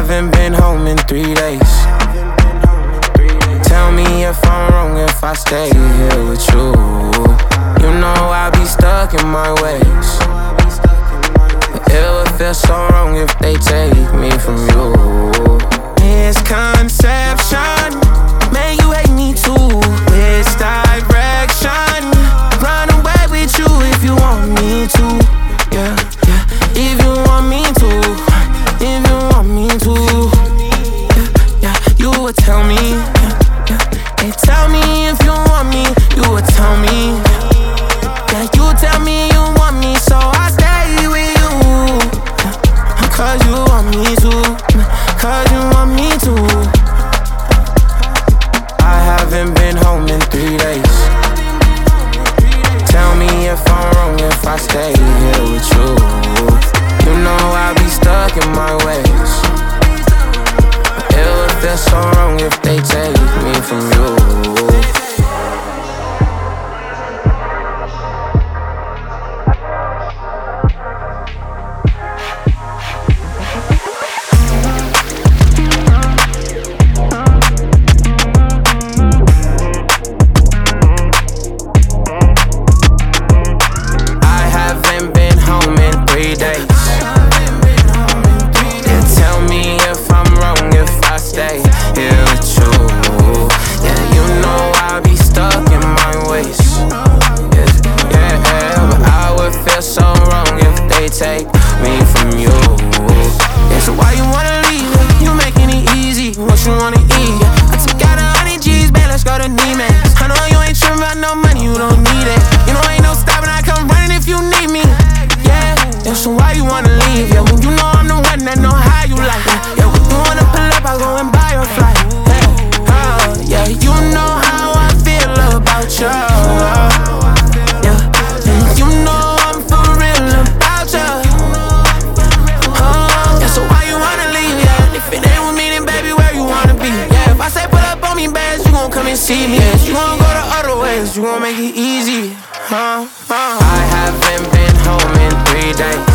haven't been home in 3 days. Tell me if I'm wrong if I stay here with you. You know I'll be stuck in my ways, but it would feel so wrong if they take me from you. Misconception, man, you hate me too. Misdirection, run away with you if you want me to. Yeah, yeah, if you want me to. If you want me to. Yeah, yeah, you would tell me. Yeah, yeah, hey, tell me if you want me. You would tell me. Yeah, you tell me you want me, so I stay with you. Cause you want me to. Cause you want me to. I haven't been home in 3 days. Tell me if I'm wrong if I stay here with you. You know I'll be stuck in my ways. It would feel so wrong if they take me from you. Take me from you. Yeah, so why you wanna leave? You making it easy. What you wanna eat? I took out 100 G's, man, let's go to Neiman. I know you ain't tripping about no money, you don't need it. You know ain't no stopping, I come running if you need me. Yeah, yeah, so why you wanna leave? Yeah, when you know I'm the one that know how you like it. Yeah, when you wanna pull up, I go and buy your flight. Yeah, oh, yeah, you know how I feel about you. Yeah, and you know I'm for real about you. So why you wanna leave, yeah? If it ain't with me, then baby, where you wanna be? Yeah, if I say pull up on me, babe, you gon' come and see me. Yeah, you gon' go the other ways, you gon' make it easy. I haven't been home in 3 days.